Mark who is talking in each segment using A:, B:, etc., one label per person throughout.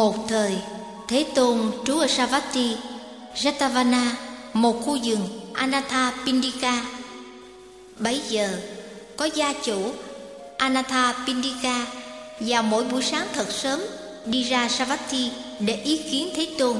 A: Một thời, Thế Tôn trú ở Savatthi, Jetavana, một khu vườn Anathapindika. Bấy giờ, có gia chủ Anathapindika vào mỗi buổi sáng thật sớm đi ra Savatthi để ý kiến Thế Tôn.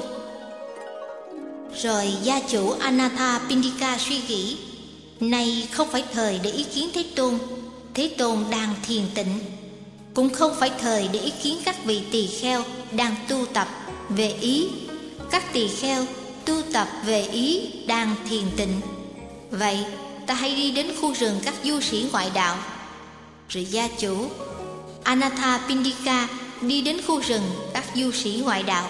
A: Rồi gia chủ Anathapindika suy nghĩ, nay không phải thời để ý kiến Thế Tôn. Thế Tôn đang thiền tịnh. Cũng không phải thời để ý kiến các vị tỳ kheo đang tu tập về ý. Các tỳ kheo tu tập về ý đang thiền tịnh. Vậy ta hãy đi đến khu rừng các du sĩ ngoại đạo. Rồi gia chủ Anathapindika đi đến khu rừng các du sĩ ngoại đạo.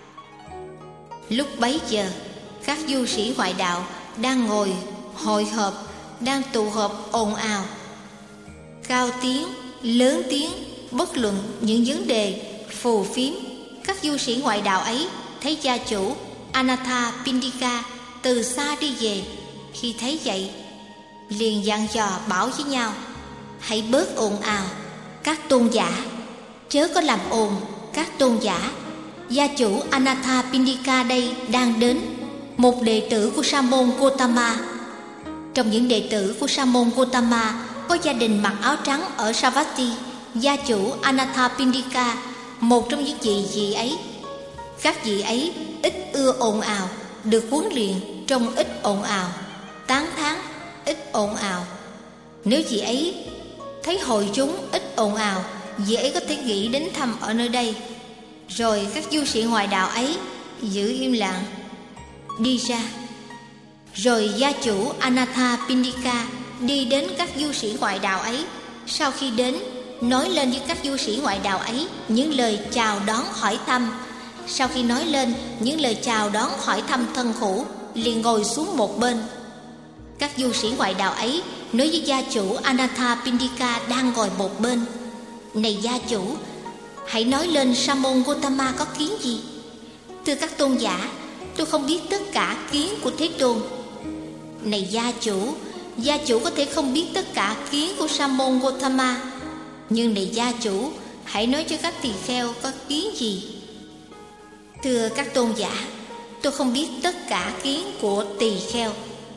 A: Lúc bấy giờ, các du sĩ ngoại đạo đang ngồi hội họp, đang tụ họp ồn ào, cao tiếng, lớn tiếng, bất luận những vấn đề phù phiếm. Các du sĩ ngoại đạo ấy thấy gia chủ Anathapindika từ xa đi về. Khi thấy vậy, liền dặn dò bảo với nhau, hãy bớt ồn ào các tôn giả, chớ có làm ồn các tôn giả. Gia chủ Anathapindika đây đang đến, một đệ tử của Sa môn Gotama. Trong những đệ tử của Sa môn Gotama có gia đình mặc áo trắng ở Savatthi. Gia chủ Anathapindika, một trong những vị ấy. Các vị ấy ít ưa ồn ào, được huấn luyện trong ít ồn ào, tán thán ít ồn ào. Nếu vị ấy thấy hội chúng ít ồn ào, vị ấy có thể nghĩ đến thăm ở nơi đây. Rồi các du sĩ ngoại đạo ấy giữ im lặng đi ra. Rồi gia chủ Anathapindika đi đến các du sĩ ngoại đạo ấy. Sau khi đến, nói lên với các du sĩ ngoại đạo ấy những lời chào đón hỏi thăm. Sau khi nói lên những lời chào đón hỏi thăm thân hữu, liền ngồi xuống một bên. Các du sĩ ngoại đạo ấy nói với gia chủ Anathapindika đang ngồi một bên, này gia chủ, hãy nói lên Sa môn Gotama có kiến gì. Thưa các tôn giả, tôi không biết tất cả kiến của Thế Tôn. Này gia chủ có thể không biết tất cả kiến của Sa môn Gotama, nhưng này gia chủ, hãy nói cho các tỳ kheo có kiến gì. Thưa các tôn giả, tôi không biết tất cả kiến của tỳ kheo.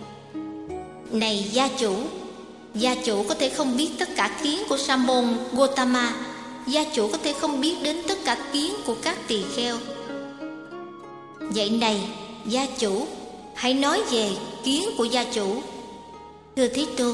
A: Này gia chủ có thể không biết tất cả kiến của Sa môn Gotama, gia chủ có thể không biết đến tất cả kiến của các tỳ kheo. Vậy này gia chủ, hãy nói về kiến của gia chủ. Thưa Thế Tôn,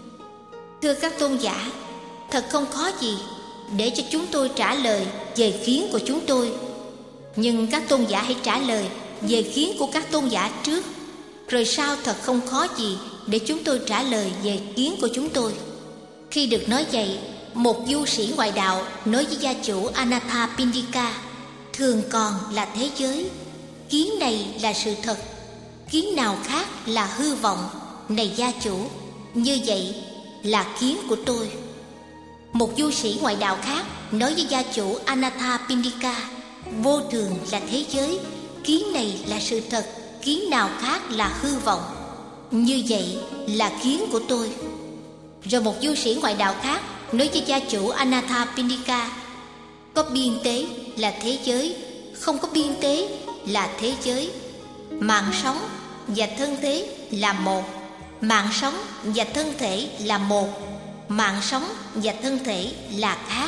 A: thưa các tôn giả, thật không khó gì để cho chúng tôi trả lời về kiến của chúng tôi. Nhưng các tôn giả hãy trả lời về kiến của các tôn giả trước, rồi sau thật không khó gì để chúng tôi trả lời về kiến của chúng tôi. Khi được nói vậy, một du sĩ ngoại đạo nói với gia chủ Anathapindika, thường còn là thế giới, kiến này là sự thật, kiến nào khác là hư vọng. Này gia chủ, như vậy là kiến của tôi. Một du sĩ ngoại đạo khác nói với gia chủ Anathapindika, vô thường là thế giới, kiến này là sự thật, kiến nào khác là hư vọng. Như vậy là kiến của tôi. Rồi một du sĩ ngoại đạo khác nói với gia chủ Anathapindika, có biên tế là thế giới, không có biên tế là thế giới. Mạng sống và thân thế là một, mạng sống và thân thể là một, mạng sống và thân thể là khác.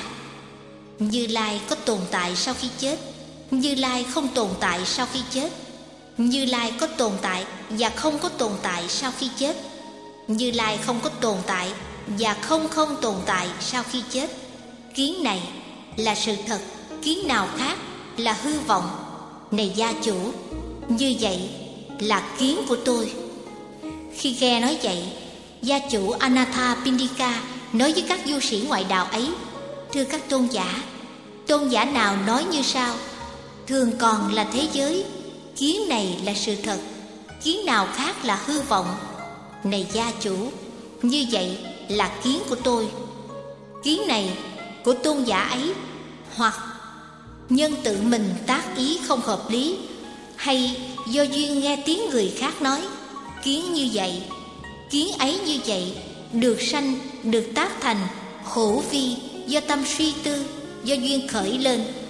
A: Như Lai có tồn tại sau khi chết, Như Lai không tồn tại sau khi chết. Như Lai có tồn tại và không có tồn tại sau khi chết. Như Lai không có tồn tại và không tồn tại sau khi chết. Kiến này là sự thật, kiến nào khác là hư vọng. Này gia chủ, như vậy là kiến của tôi. Khi nghe nói vậy, gia chủ Anathapindika nói với các du sĩ ngoại đạo ấy, thưa các tôn giả nào nói như sau, thường còn là thế giới, kiến này là sự thật, kiến nào khác là hư vọng. Này gia chủ, như vậy là kiến của tôi. Kiến này của tôn giả ấy, hoặc nhân tự mình tác ý không hợp lý, hay do duyên nghe tiếng người khác nói, kiến như vậy, kiến ấy như vậy, được sanh, được tác thành, hữu vi, do tâm suy tư, do duyên khởi lên.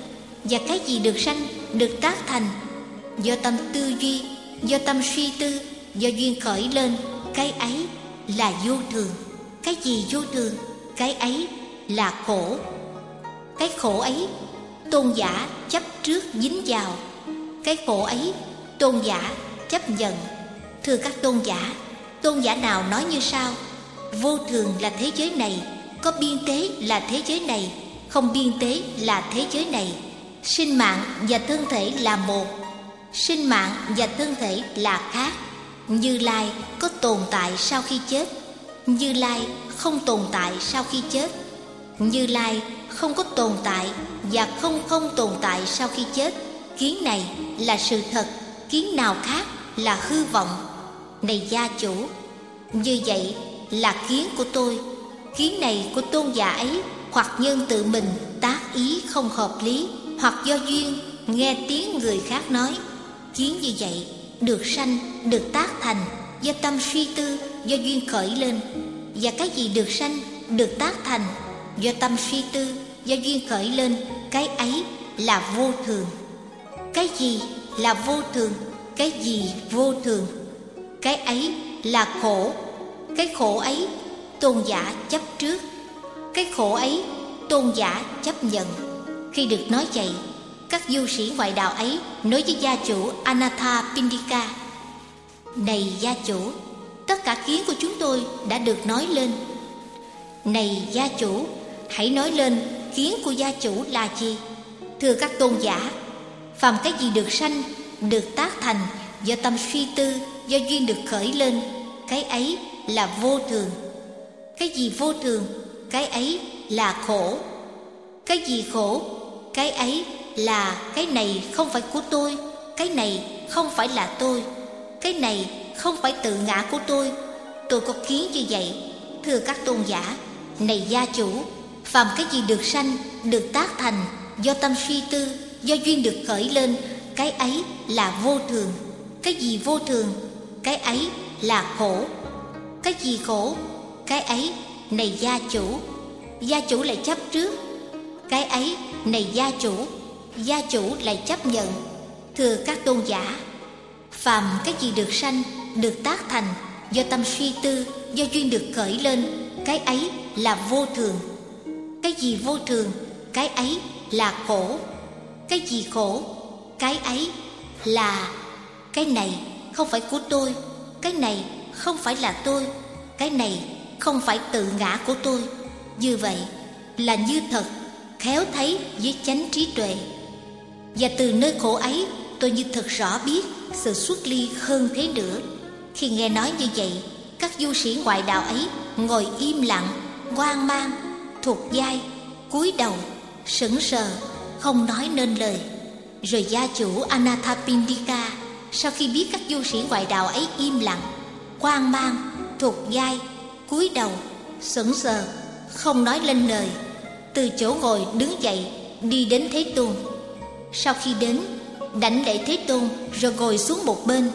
A: Và cái gì được sanh, được tác thành do tâm tư duy, do tâm suy tư, do duyên khởi lên, cái ấy là vô thường. Cái gì vô thường? Cái ấy là khổ. Cái khổ ấy tôn giả chấp trước dính vào. Cái khổ ấy tôn giả chấp nhận. Thưa các tôn giả nào nói như sau: vô thường là thế giới này, có biên tế là thế giới này, không biên tế là thế giới này. Sinh mạng và thân thể là một, sinh mạng và thân thể là khác. Như Lai có tồn tại sau khi chết, Như Lai không tồn tại sau khi chết. Như Lai không có tồn tại và không tồn tại sau khi chết. Kiến này là sự thật, kiến nào khác là hư vọng. Này gia chủ, như vậy là kiến của tôi. Kiến này của tôn giả ấy hoặc nhân tự mình tác ý không hợp lý, hoặc do duyên nghe tiếng người khác nói. Kiến như vậy được sanh, được tác thành do tâm suy tư, do duyên khởi lên. Và cái gì được sanh, được tác thành do tâm suy tư, do duyên khởi lên, cái ấy là vô thường. Cái gì là vô thường? Cái gì vô thường? Cái ấy là khổ. Cái khổ ấy tôn giả chấp trước, cái khổ ấy tôn giả chấp nhận. Khi được nói vậy, các du sĩ ngoại đạo ấy nói với gia chủ Anathapindika: này gia chủ, tất cả kiến của chúng tôi đã được nói lên. Này gia chủ, hãy nói lên kiến của gia chủ là gì? Thưa các tôn giả, phàm cái gì được sanh, được tác thành do tâm suy tư, do duyên được khởi lên, cái ấy là vô thường. Cái gì vô thường? Cái ấy là khổ. Cái gì khổ? Cái ấy là cái này không phải của tôi, cái này không phải là tôi, cái này không phải tự ngã của tôi có kiến như vậy. Thưa các tôn giả, này gia chủ, phàm cái gì được sanh, được tác thành do tâm suy tư, do duyên được khởi lên, cái ấy là vô thường. Cái gì vô thường? Cái ấy là khổ. Cái gì khổ? Cái ấy, này gia chủ lại chấp trước. Cái ấy, này gia chủ lại chấp nhận. Thưa các tôn giả, phàm cái gì được sanh, được tác thành do tâm suy tư, do duyên được khởi lên, cái ấy là vô thường. Cái gì vô thường? Cái ấy là khổ. Cái gì khổ? Cái ấy là cái này không phải của tôi, cái này không phải là tôi, cái này không phải tự ngã của tôi. Như vậy là như thật, khéo thấy với chánh trí tuệ. Và từ nơi khổ ấy, tôi như thật rõ biết sự xuất ly hơn thế nữa. Khi nghe nói như vậy, các du sĩ ngoại đạo ấy ngồi im lặng, hoang mang, thuộc vai, cúi đầu, sững sờ, không nói nên lời. Rồi gia chủ Anathapindika, sau khi biết các du sĩ ngoại đạo ấy im lặng, hoang mang, thuộc vai, cúi đầu, sững sờ, không nói lên lời, từ chỗ ngồi đứng dậy, đi đến Thế Tôn. Sau khi đến, đảnh lễ Thế Tôn rồi ngồi xuống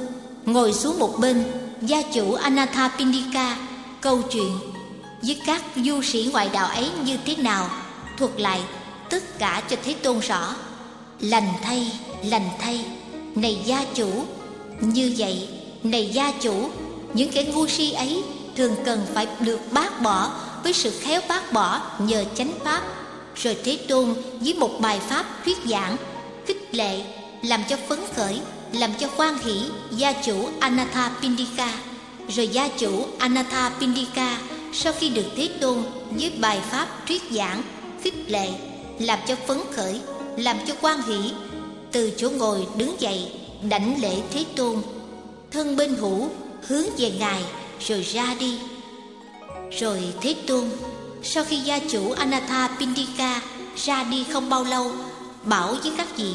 A: một bên. Gia chủ Anathapindika câu chuyện với các du sĩ ngoại đạo ấy như thế nào, thuật lại tất cả cho Thế Tôn rõ. Lành thay, này gia chủ. Như vậy, này gia chủ, những kẻ ngu si ấy thường cần phải được bác bỏ với sự khéo bác bỏ nhờ chánh pháp. Rồi Thế Tôn với một bài pháp thuyết giảng, khích lệ, làm cho phấn khởi, làm cho hoan hỷ gia chủ Anathapindika. Rồi gia chủ Anathapindika sau khi được Thế Tôn với bài pháp thuyết giảng, khích lệ, làm cho phấn khởi, làm cho hoan hỷ, từ chỗ ngồi đứng dậy, đảnh lễ Thế Tôn, thân bên hữu hướng về Ngài rồi ra đi. Rồi Thế Tôn sau khi gia chủ Anathapindika ra đi không bao lâu, bảo với các vị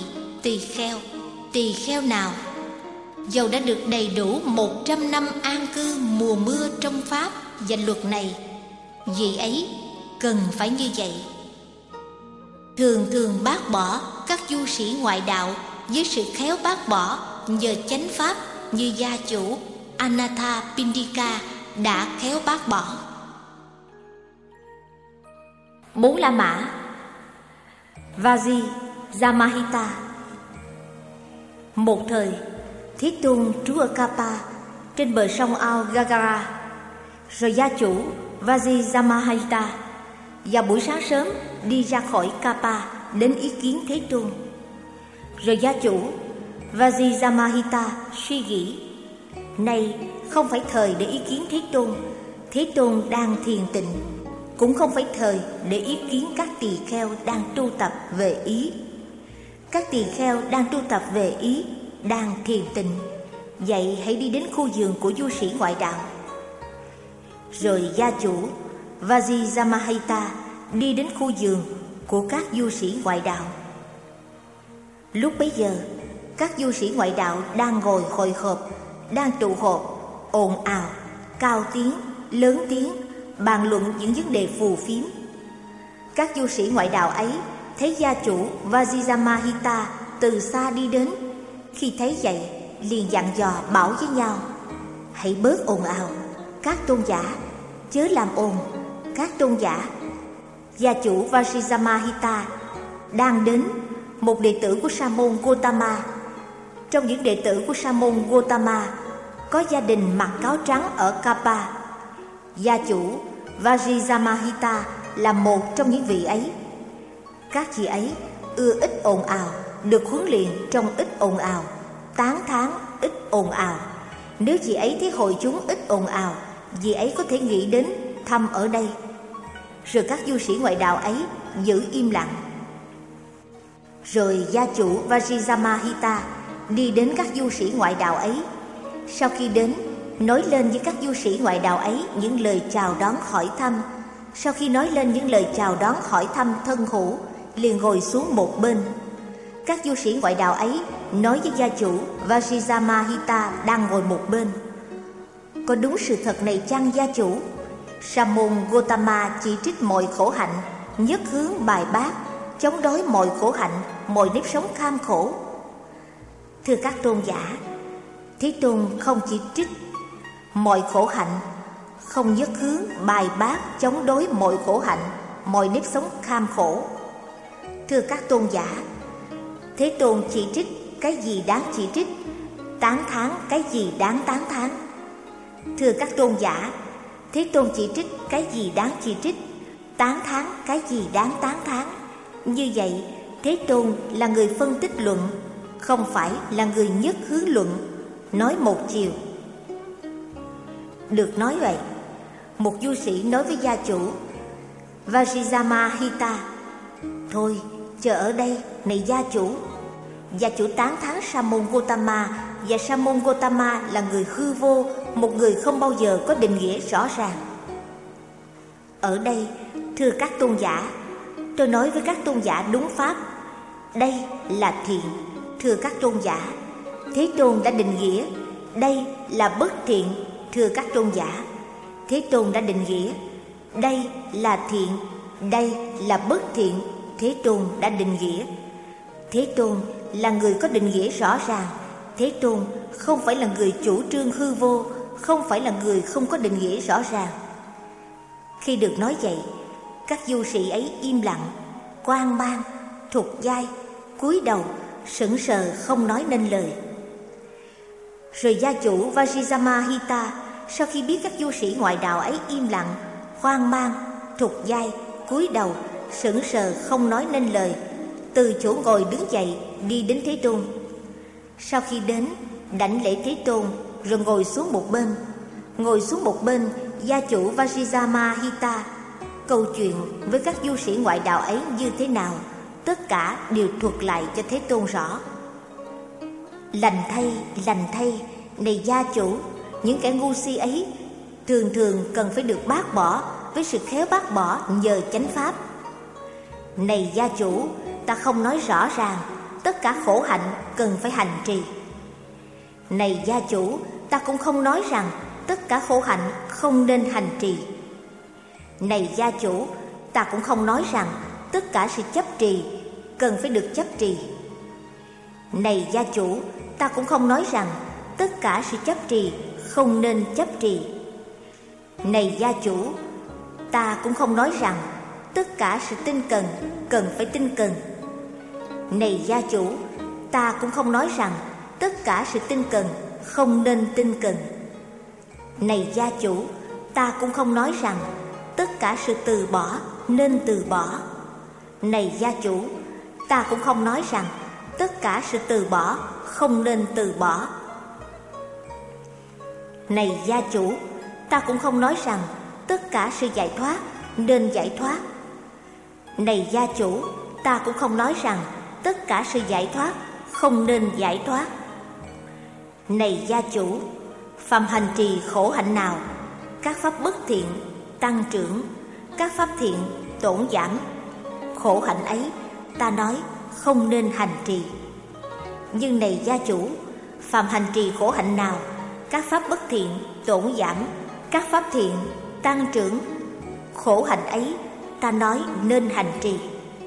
A: tỳ kheo nào dầu đã được đầy đủ 100 năm an cư mùa mưa trong pháp và luật này, vị ấy cần phải như vậy. Thường bác bỏ các du sĩ ngoại đạo với sự khéo bác bỏ nhờ chánh pháp như gia chủ Anathapindika đã khéo bác bỏ. 4 La Mã. Vaji Jamahita. Một thời, Thế Tôn trú ở Kapa trên bờ sông ao Gagara. Rồi gia chủ Vajrayamahita vào buổi sáng sớm đi ra khỏi Kapa đến ý kiến Thế Tôn. Rồi gia chủ Vajrayamahita suy nghĩ: này không phải thời để ý kiến Thế Tôn. Thế Tôn đang thiền tịnh. Cũng không phải thời để ý kiến các tỳ kheo đang tu tập về ý. Các tỳ kheo đang tu tập về ý, đang thiền tịnh. Vậy hãy đi đến khu vườn của du sĩ ngoại đạo. Rồi gia chủ Vajrayamahita đi đến khu vườn của các du sĩ ngoại đạo. Lúc bấy giờ, các du sĩ ngoại đạo đang ngồi hội họp, đang tụ họp, ồn ào, cao tiếng, lớn tiếng, bàn luận những vấn đề phù phiếm. Các du sĩ ngoại đạo ấy thấy gia chủ Vajrayamahita từ xa đi đến. Khi thấy vậy, liền dặn dò bảo với nhau: hãy bớt ồn ào, các tôn giả, chớ làm ồn, các tôn giả. Gia chủ Vajrayamahita đang đến, một đệ tử của Sa môn Gotama. Trong những đệ tử của Sa môn Gotama có gia đình mặc áo trắng ở Kapa. Gia chủ Vajrayamahita là một trong những vị ấy. Các vị ấy ưa ít ồn ào, được huấn luyện trong ít ồn ào, tán thán ít ồn ào. Nếu vị ấy thấy hội chúng ít ồn ào, vị ấy có thể nghĩ đến thăm ở đây. Rồi các du sĩ ngoại đạo ấy giữ im lặng. Rồi gia chủ Vajrayamahita đi đến các du sĩ ngoại đạo ấy. Sau khi đến, nói lên với các du sĩ ngoại đạo ấy những lời chào đón hỏi thăm. Sau khi nói lên những lời chào đón hỏi thăm thân hữu, liền ngồi xuống một bên. Các du sĩ ngoại đạo ấy nói với gia chủ Vajrayamahita đang ngồi một bên: có đúng sự thật này chăng gia chủ? Sa môn Gotama chỉ trích mọi khổ hạnh, nhất hướng bài bác, chống đối mọi khổ hạnh, mọi nếp sống kham khổ. Thưa các tôn giả, Thế Tôn không chỉ trích mọi khổ hạnh, không nhất hướng bài bác, chống đối mọi khổ hạnh, mọi nếp sống kham khổ. Thưa các tôn giả, Thế Tôn chỉ trích cái gì đáng chỉ trích, tán thán cái gì đáng tán thán. Thưa các tôn giả, Thế Tôn chỉ trích cái gì đáng chỉ trích, tán thán cái gì đáng tán thán. Như vậy, Thế Tôn là người phân tích luận, không phải là người nhất hướng luận, nói một chiều. Được nói vậy, một du sĩ nói với gia chủ Vajrayamahita: thôi, chờ ở đây, này gia chủ. Gia chủ tán thán Sa môn Gotama, và Sa môn Gotama là người hư vô, một người không bao giờ có định nghĩa rõ ràng. Ở đây, thưa các tôn giả, tôi nói với các tôn giả đúng pháp, đây là thiện. Thưa các tôn giả, Thế Tôn đã định nghĩa đây là bất thiện. Thưa các tôn giả, Thế Tôn đã định nghĩa đây là thiện, đây là bất thiện. Thế Tôn đã định nghĩa. Thế Tôn là người có định nghĩa rõ ràng. Thế Tôn không phải là người chủ trương hư vô, không phải là người không có định nghĩa rõ ràng. Khi được nói vậy, các du sĩ ấy im lặng, hoang mang, thụt vai, cúi đầu, sững sờ không nói nên lời. Rồi gia chủ Vajrayamahita sau khi biết các du sĩ ngoại đạo ấy im lặng, hoang mang, thụt vai, cúi đầu, sững sờ không nói nên lời, từ chỗ ngồi đứng dậy đi đến Thế Tôn. Sau khi đến, đảnh lễ Thế Tôn rồi ngồi xuống một bên. Ngồi xuống một bên, gia chủ Vajrayamahita câu chuyện với các du sĩ ngoại đạo ấy như thế nào, tất cả đều thuật lại cho Thế Tôn rõ. Lành thay, này gia chủ, những kẻ ngu si ấy thường cần phải được bác bỏ với sự khéo bác bỏ nhờ chánh pháp. Này gia chủ, ta không nói rõ ràng tất cả khổ hạnh cần phải hành trì. Này gia chủ, ta cũng không nói rằng tất cả khổ hạnh không nên hành trì. Này gia chủ, ta cũng không nói rằng tất cả sự chấp trì cần phải được chấp trì. Này gia chủ, ta cũng không nói rằng tất cả sự chấp trì không nên chấp trì. Này gia chủ, ta cũng không nói rằng tất cả sự tinh cần cần phải tinh cần. Này gia chủ, ta cũng không nói rằng tất cả sự tinh cần không nên tinh cần. Này gia chủ, ta cũng không nói rằng tất cả sự từ bỏ nên từ bỏ. Này gia chủ, ta cũng không nói rằng tất cả sự từ bỏ không nên từ bỏ. Này gia chủ, ta cũng không nói rằng tất cả sự giải thoát nên giải thoát. Này gia chủ, ta cũng không nói rằng tất cả sự giải thoát không nên giải thoát. Này gia chủ, phàm hành trì khổ hạnh nào, các pháp bất thiện tăng trưởng, các pháp thiện tổn giảm, khổ hạnh ấy ta nói không nên hành trì. Nhưng này gia chủ, phàm hành trì khổ hạnh nào, các pháp bất thiện tổn giảm, các pháp thiện tăng trưởng, khổ hạnh ấy ta nói nên hành trì.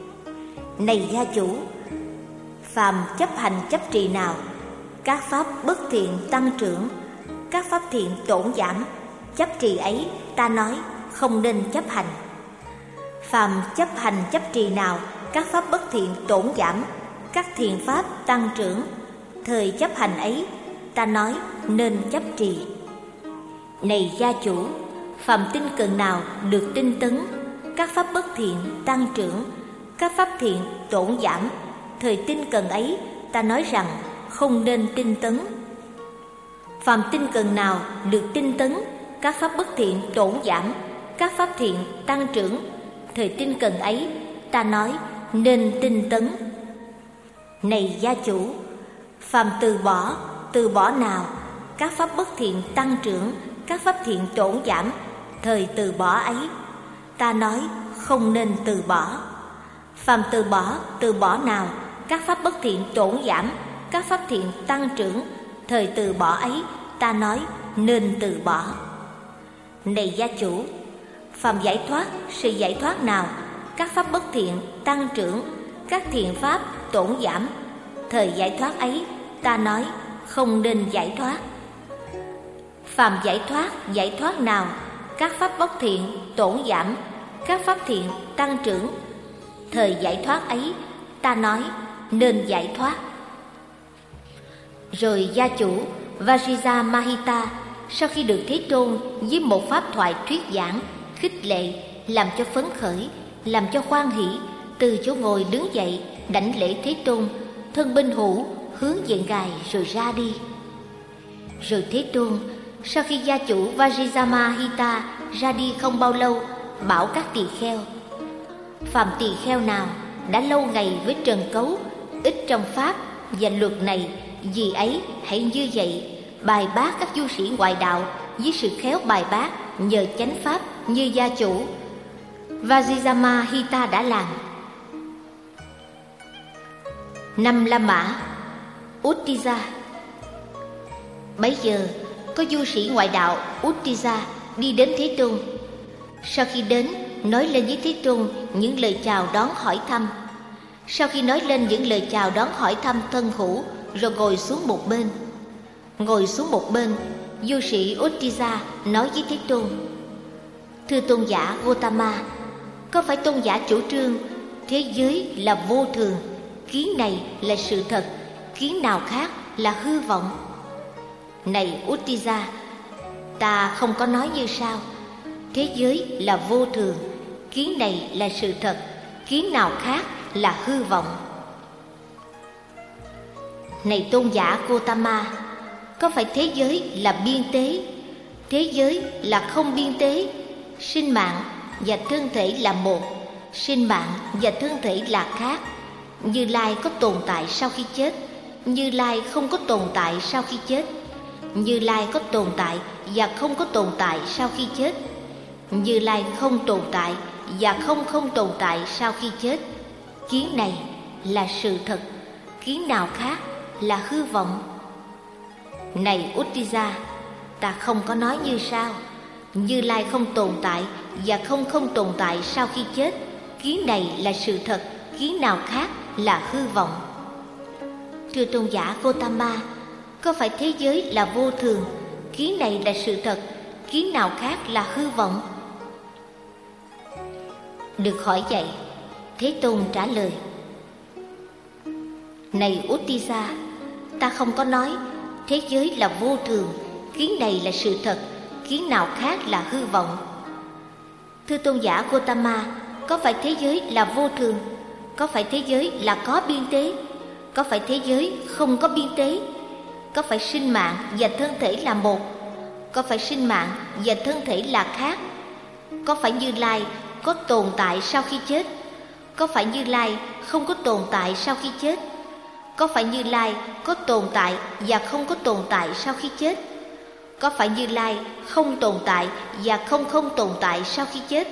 A: Này gia chủ, phàm chấp hành chấp trì nào, các pháp bất thiện tăng trưởng, các pháp thiện tổn giảm, chấp trì ấy ta nói không nên chấp hành. Phàm chấp hành chấp trì nào, các pháp bất thiện tổn giảm, các thiện pháp tăng trưởng, thời chấp hành ấy ta nói nên chấp trì. Này gia chủ, phàm tinh cần nào được tinh tấn, các pháp bất thiện tăng trưởng, các pháp thiện tổn giảm, thời tinh cần ấy ta nói rằng không nên tinh tấn. Phàm tinh cần nào được tinh tấn, các pháp bất thiện tổn giảm, các pháp thiện tăng trưởng, thời tinh cần ấy ta nói nên tinh tấn. Này gia chủ, phàm từ bỏ nào, các pháp bất thiện tăng trưởng, các pháp thiện tổn giảm, thời từ bỏ ấy ta nói không nên từ bỏ. Phàm từ bỏ nào, các pháp bất thiện tổn giảm, các pháp thiện tăng trưởng, thời từ bỏ ấy ta nói nên từ bỏ. Này gia chủ, phàm giải thoát sự giải thoát nào, các pháp bất thiện tăng trưởng, các thiện pháp tổn giảm, thời giải thoát ấy ta nói không nên giải thoát. Phàm giải thoát nào, các pháp bất thiện tổn giảm, các pháp thiện tăng trưởng, thời giải thoát ấy ta nói nên giải thoát. Rồi gia chủ Vajrayamahita sau khi được Thế Tôn với một pháp thoại thuyết giảng, khích lệ, làm cho phấn khởi, làm cho hoan hỷ, từ chỗ ngồi đứng dậy, đảnh lễ Thế Tôn, thân binh hữu hướng về Ngài rồi ra đi. Rồi Thế Tôn sau khi gia chủ Vajrayamahita ra đi không bao lâu, bảo các tỳ kheo: phàm tỳ kheo nào đã lâu ngày với trần cấu, ít trong pháp và luật này, vì ấy hãy như vậy bài bác các du sĩ ngoại đạo với sự khéo bài bác nhờ chánh pháp như gia chủ Vajrayamahita đã làm. 5 La Mã Uttija. Bấy giờ có du sĩ ngoại đạo Uttija đi đến Thế Tôn. Sau khi đến, nói lên với Thế Tôn những lời chào đón hỏi thăm. Sau khi nói lên những lời chào đón hỏi thăm thân hữu, rồi ngồi xuống một bên. Ngồi xuống một bên, du sĩ Uttija nói với Thế Tôn: thưa tôn giả Gotama, có phải tôn giả chủ trương thế giới là vô thường, kiến này là sự thật, kiến nào khác là hư vọng? Này Uttija, ta không có nói như sau: thế giới là vô thường, kiến này là sự thật, kiến nào khác là hư vọng. Này tôn giả Gotama, có phải thế giới là biên tế, thế giới là không biên tế, sinh mạng và thân thể là một, sinh mạng và thân thể là khác, Như Lai có tồn tại sau khi chết, Như Lai không có tồn tại sau khi chết, Như Lai có tồn tại và không có tồn tại sau khi chết, Như Lai không tồn tại và không tồn tại sau khi chết. Kiến này là sự thật, kiến nào khác là hư vọng. Này Uttija, ta không có nói như sau: Như Lai không tồn tại và không tồn tại sau khi chết, kiến này là sự thật, kiến nào khác là hư vọng. Thưa tôn giả Gotama, có phải thế giới là vô thường, kiến này là sự thật, kiến nào khác là hư vọng? Được hỏi vậy, Thế Tôn trả lời: Này Uttisa, ta không có nói thế giới là vô thường, kiến này là sự thật, kiến nào khác là hư vọng. Thưa tôn giả Gotama, có phải thế giới là vô thường? Có phải thế giới là có biên tế? Có phải thế giới không có biên tế? Có phải sinh mạng và thân thể là một? Có phải sinh mạng và thân thể là khác? Có phải Như Lai có tồn tại sau khi chết? Có phải Như Lai không có tồn tại sau khi chết? Có phải Như Lai có tồn tại và không có tồn tại sau khi chết? Có phải Như Lai không tồn tại và không tồn tại sau khi chết?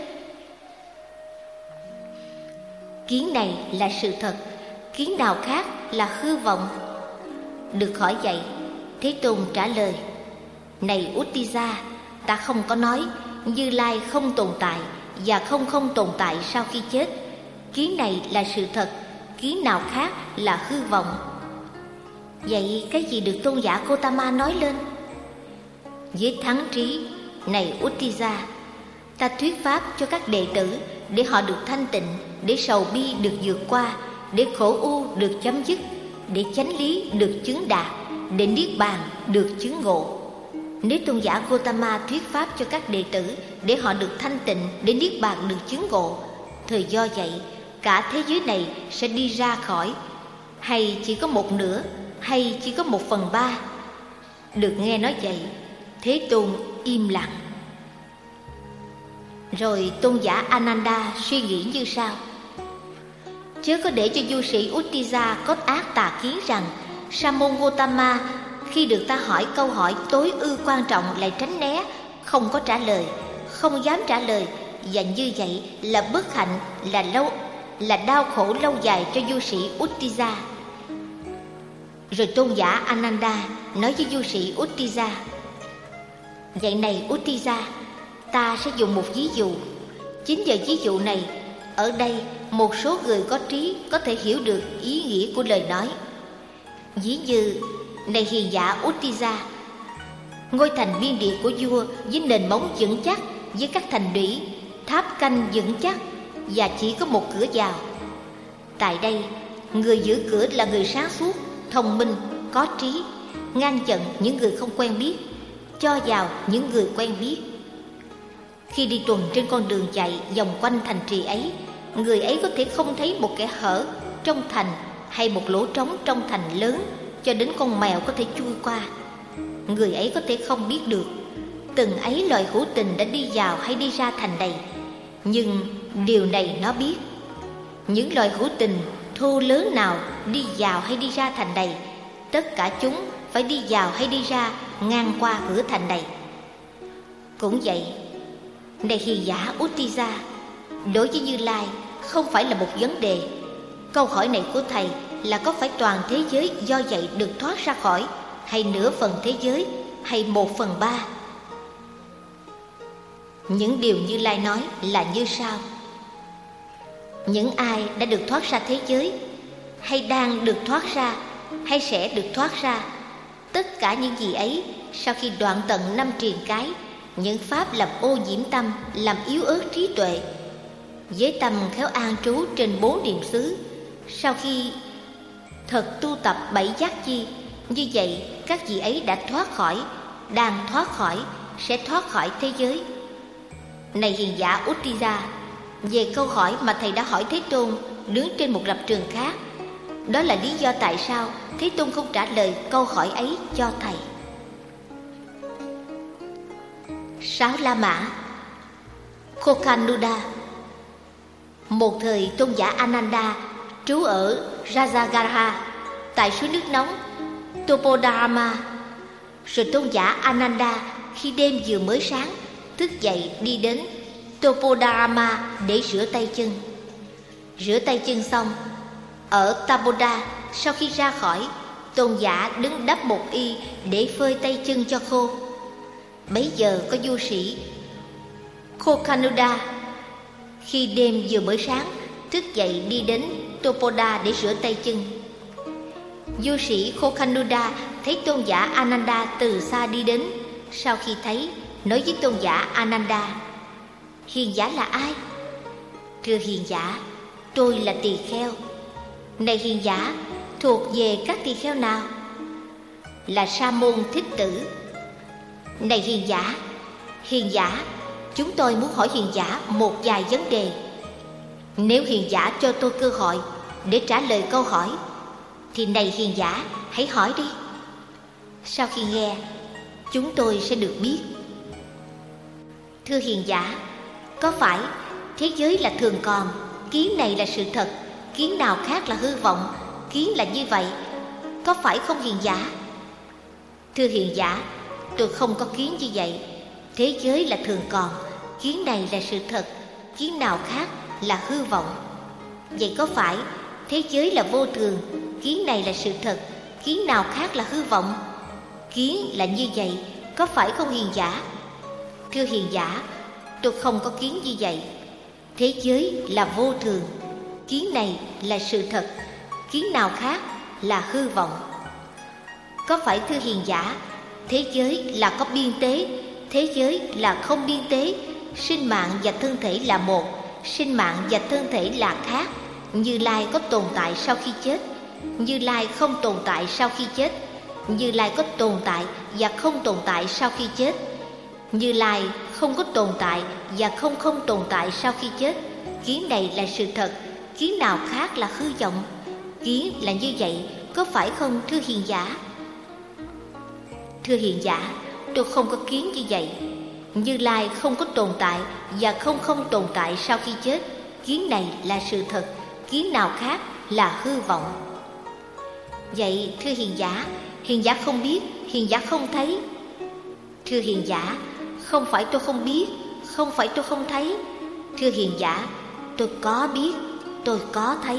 A: Kiến này là sự thật, kiến nào khác là hư vọng. Được hỏi vậy, Thế Tôn trả lời: Này Uttisa, ta không có nói Như Lai không tồn tại và không tồn tại sau khi chết. Kiến này là sự thật, kiến nào khác là hư vọng. Vậy cái gì được tôn giả Gotama nói lên? Với thắng trí: Này Uttisa, ta thuyết pháp cho các đệ tử để họ được thanh tịnh, để sầu bi được vượt qua, để khổ u được chấm dứt, để chánh lý được chứng đạt, để niết bàn được chứng ngộ. Nếu tôn giả Gotama thuyết pháp cho các đệ tử để họ được thanh tịnh, để niết bàn được chứng ngộ, thời do vậy cả thế giới này sẽ đi ra khỏi, hay chỉ có một nửa, hay chỉ có 1/3? Được nghe nói vậy, Thế Tôn im lặng. Rồi tôn giả Ananda suy nghĩ như sau: Chớ có để cho du sĩ Uttisa có ác tà kiến rằng Sa môn Gotama khi được ta hỏi câu hỏi tối ư quan trọng lại tránh né, không có trả lời, không dám trả lời, và như vậy là bất hạnh, là đau khổ lâu dài cho du sĩ Uttisa. Rồi tôn giả Ananda nói với du sĩ Uttisa: Vậy này Uttisa, ta sẽ dùng một ví dụ. Chính nhờ ví dụ này, ở đây một số người có trí có thể hiểu được ý nghĩa của lời nói. Ví như: Này hiền giả Uttisa, ngôi thành biên địa của vua với nền móng vững chắc, với các thành lũy, tháp canh vững chắc, và chỉ có một cửa vào. Tại đây, người giữ cửa là người sáng suốt, thông minh, có trí, ngăn chặn những người không quen biết, cho vào những người quen biết. Khi đi tuần trên con đường chạy vòng quanh thành trì ấy, người ấy có thể không thấy một kẽ hở trong thành hay một lỗ trống trong thành lớn cho đến con mèo có thể chui qua. Người ấy có thể không biết được từng ấy loài hữu tình đã đi vào hay đi ra thành này, nhưng điều này nó biết: những loài hữu tình thô lớn nào đi vào hay đi ra thành này, tất cả chúng phải đi vào hay đi ra ngang qua cửa thành này. Cũng vậy, này hiền giả Uttisa, đối với Như Lai không phải là một vấn đề. Câu hỏi này của thầy là có phải toàn thế giới do vậy được thoát ra khỏi, hay nửa phần thế giới, hay 1/3? Những điều Như Lai nói là như sau: Những ai đã được thoát ra thế giới, hay đang được thoát ra, hay sẽ được thoát ra, tất cả những gì ấy sau khi đoạn tận 5 triền cái, những pháp làm ô nhiễm tâm, làm yếu ớt trí tuệ, với tâm khéo an trú trên 4 niệm xứ, sau khi thật tu tập 7 giác chi, như vậy các vị ấy đã thoát khỏi, đang thoát khỏi, sẽ thoát khỏi thế giới. Này hiền giả Uttisa, về câu hỏi mà thầy đã hỏi Thế Tôn đứng trên một lập trường khác, đó là lý do tại sao Thế Tôn không trả lời câu hỏi ấy cho thầy. 6 La Mã. Kokhanuda. Một thời tôn giả Ananda trú ở Rajagaha tại suối nước nóng Topodharma. Rồi tôn giả Ananda khi đêm vừa mới sáng thức dậy đi đến Topodharma để rửa tay chân. Rửa tay chân xong, ở Taboda, sau khi ra khỏi, tôn giả đứng đắp một y để phơi tay chân cho khô. Bấy giờ có du sĩ Kokhanuda khi đêm vừa mới sáng thức dậy đi đến Topoda để rửa tay chân. Du sĩ Kokhanuda thấy tôn giả Ananda từ xa đi đến. Sau khi thấy, nói với tôn giả Ananda: Hiền giả là ai? Thưa hiền giả, tôi là tỳ kheo. Này hiền giả, thuộc về các tỳ kheo nào? Là Sa môn Thích Tử. Này hiền giả, chúng tôi muốn hỏi hiền giả một vài vấn đề. Nếu hiền giả cho tôi cơ hội để trả lời câu hỏi, thì này hiền giả, hãy hỏi đi. Sau khi nghe, chúng tôi sẽ được biết. Thưa hiền giả, có phải thế giới là thường còn, kiến này là sự thật, kiến nào khác là hư vọng, kiến là như vậy, có phải không hiền giả? Thưa hiền giả, tôi không có kiến như vậy. Thế giới là thường còn, kiến này là sự thật, kiến nào khác là hư vọng. Vậy có phải thế giới là vô thường, kiến này là sự thật, kiến nào khác là hư vọng? Kiến là như vậy, có phải không hiền giả? Thưa hiền giả, tôi không có kiến như vậy. Thế giới là vô thường, kiến này là sự thật, kiến nào khác là hư vọng. Có phải thưa hiền giả, thế giới là có biên tế, thế giới là không biên tế, sinh mạng và thân thể là một, sinh mạng và thân thể là khác. Như Lai có tồn tại sau khi chết, Như Lai không tồn tại sau khi chết, Như Lai có tồn tại và không tồn tại sau khi chết, Như Lai không có tồn tại và không tồn tại sau khi chết. Kiến này là sự thật, kiến nào khác là hư vọng. Kiến là như vậy, có phải không thưa hiền giả? Thưa hiền giả, tôi không có kiến như vậy. Như Lai không có tồn tại và không tồn tại sau khi chết. Kiến này là sự thật, kiến nào khác là hư vọng. Vậy thưa hiền giả không biết, hiền giả không thấy. Thưa hiền giả, không phải tôi không biết, không phải tôi không thấy. Thưa hiền giả, tôi có biết, tôi có thấy.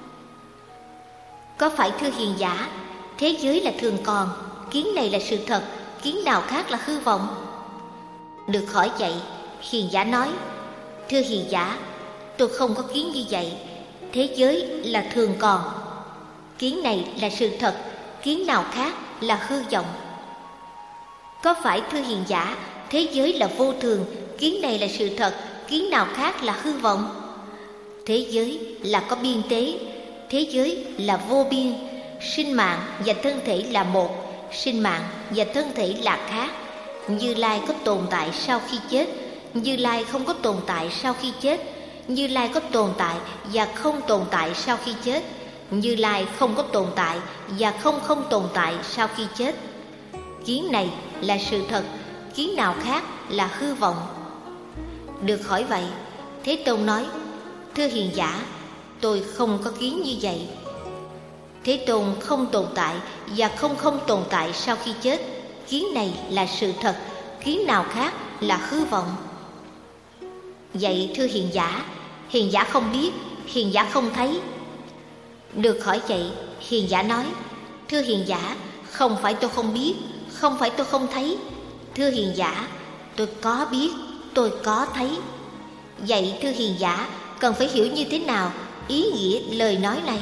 A: Có phải thưa hiền giả, thế giới là thường còn, kiến này là sự thật, kiến nào khác là hư vọng? Được hỏi vậy, hiền giả nói, thưa hiền giả, tôi không có kiến như vậy. Thế giới là thường còn, kiến này là sự thật, kiến nào khác là hư vọng. Có phải thưa hiền giả, thế giới là vô thường, kiến này là sự thật, kiến nào khác là hư vọng? Thế giới là có biên tế, thế giới là vô biên, sinh mạng và thân thể là một, sinh mạng và thân thể là khác. Như Lai có tồn tại sau khi chết, Như Lai không có tồn tại sau khi chết, Như Lai có tồn tại và không tồn tại sau khi chết, Như Lai không có tồn tại và không tồn tại sau khi chết. Kiến này là sự thật, kiến nào khác là hư vọng. Được hỏi vậy, Thế Tôn nói, thưa hiền giả, tôi không có kiến như vậy. Thế Tôn không tồn tại và không tồn tại sau khi chết. Kiến này là sự thật, kiến nào khác là hư vọng. Vậy thưa hiền giả không biết, hiền giả không thấy. Được hỏi vậy, hiền giả nói, thưa hiền giả, không phải tôi không biết, không phải tôi không thấy. Thưa hiền giả, tôi có biết, tôi có thấy. Vậy thưa hiền giả, cần phải hiểu như thế nào ý nghĩa lời nói này?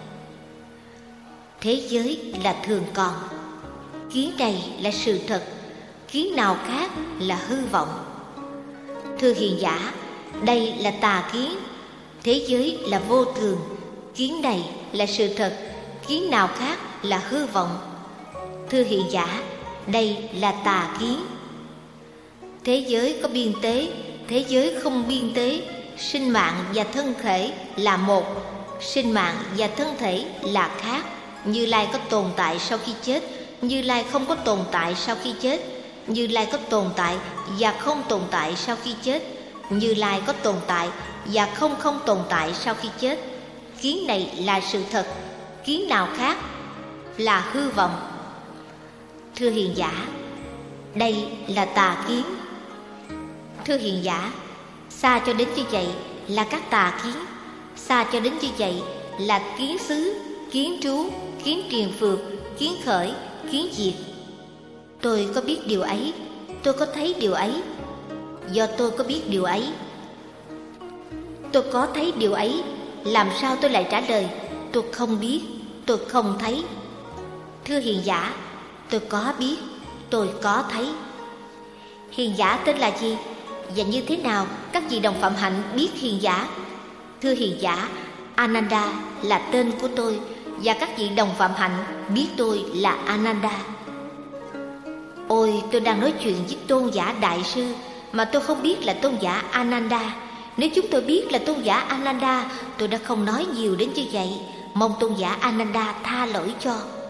A: Thế giới là thường còn, kiến này là sự thật, kiến nào khác là hư vọng. Thưa hiền giả, đây là tà kiến. Thế giới là vô thường, kiến này là sự thật, kiến nào khác là hư vọng. Thưa hiền giả, đây là tà kiến. Thế giới có biên tế, thế giới không biên tế, sinh mạng và thân thể là một, sinh mạng và thân thể là khác. Như Lai có tồn tại sau khi chết, Như Lai không có tồn tại sau khi chết, Như Lai có tồn tại và không tồn tại sau khi chết, Như Lai có tồn tại và không tồn tại sau khi chết. Kiến này là sự thật, kiến nào khác là hư vọng. Thưa hiền giả, đây là tà kiến. Thưa hiền giả, xa cho đến như vậy là các tà kiến, xa cho đến như vậy là kiến xứ, kiến trú, kiến triền phược, kiến khởi, kiến diệt. Tôi có biết điều ấy, tôi có thấy điều ấy. Do tôi có biết điều ấy, tôi có thấy điều ấy, làm sao tôi lại trả lời tôi không biết, tôi không thấy? Thưa hiền giả, tôi có biết, tôi có thấy. Hiền giả tên là gì? Và như thế nào các vị đồng phạm hạnh biết hiền giả? Thưa hiền giả, Ananda là tên của tôi, và các vị đồng phạm hạnh biết tôi là Ananda. Ôi, tôi đang nói chuyện với tôn giả đại sư mà tôi không biết là tôn giả Ananda. Nếu chúng tôi biết là tôn giả Ananda, tôi đã không nói nhiều đến như vậy. Mong tôn giả Ananda tha lỗi cho.